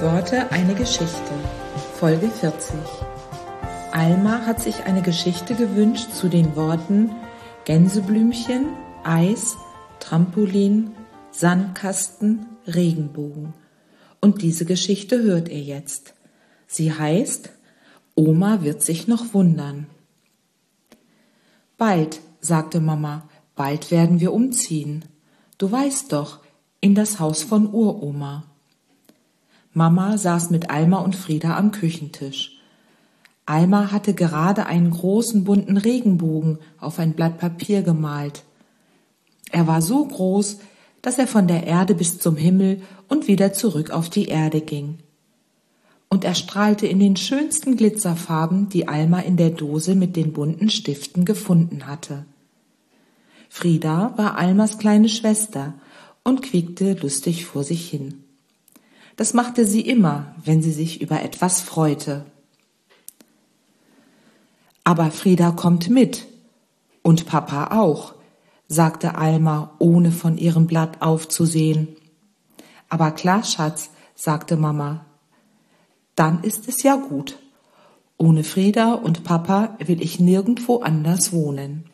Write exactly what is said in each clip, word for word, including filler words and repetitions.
Worte, eine Geschichte. Folge vierzig. Alma hat sich eine Geschichte gewünscht zu den Worten Gänseblümchen, Eis, Trampolin, Sandkasten, Regenbogen. Und diese Geschichte hört ihr jetzt. Sie heißt Oma wird sich noch wundern. Bald, sagte Mama, bald werden wir umziehen. Du weißt doch, in das Haus von Uroma. Mama saß mit Alma und Frieda am Küchentisch. Alma hatte gerade einen großen bunten Regenbogen auf ein Blatt Papier gemalt. Er war so groß, dass er von der Erde bis zum Himmel und wieder zurück auf die Erde ging. Und er strahlte in den schönsten Glitzerfarben, die Alma in der Dose mit den bunten Stiften gefunden hatte. Frieda war Almas kleine Schwester und quiekte lustig vor sich hin. Das machte sie immer, wenn sie sich über etwas freute. Aber Frieda kommt mit. Und Papa auch, sagte Alma, ohne von ihrem Blatt aufzusehen. Aber klar, Schatz, sagte Mama. Dann ist es ja gut. Ohne Frieda und Papa will ich nirgendwo anders wohnen.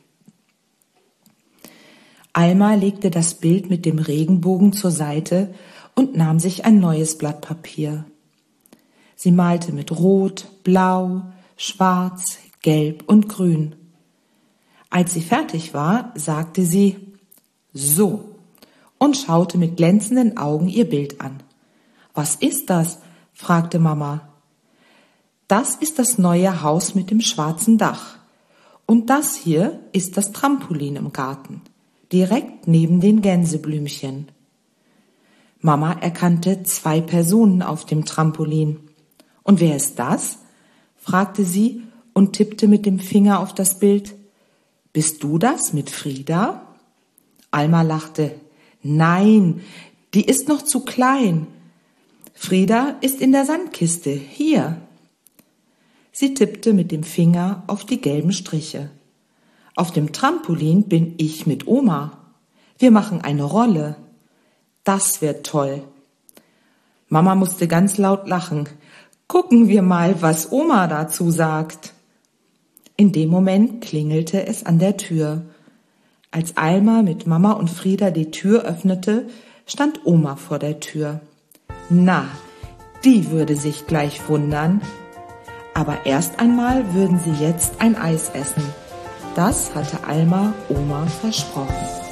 Alma legte das Bild mit dem Regenbogen zur Seite und nahm sich ein neues Blatt Papier. Sie malte mit Rot, Blau, Schwarz, Gelb und Grün. Als sie fertig war, sagte sie, so, und schaute mit glänzenden Augen ihr Bild an. Was ist das? Fragte Mama. Das ist das neue Haus mit dem schwarzen Dach. Und das hier ist das Trampolin im Garten, direkt neben den Gänseblümchen. Mama erkannte zwei Personen auf dem Trampolin. Und wer ist das? Fragte sie und tippte mit dem Finger auf das Bild. Bist du das mit Frieda? Alma lachte. Nein, die ist noch zu klein. Frieda ist in der Sandkiste, hier. Sie tippte mit dem Finger auf die gelben Striche. Auf dem Trampolin bin ich mit Oma. Wir machen eine Rolle. Das wird toll. Mama musste ganz laut lachen. Gucken wir mal, was Oma dazu sagt. In dem Moment klingelte es an der Tür. Als Alma mit Mama und Frieda die Tür öffnete, stand Oma vor der Tür. Na, die würde sich gleich wundern. Aber erst einmal würden sie jetzt ein Eis essen. Das hatte Alma Oma versprochen.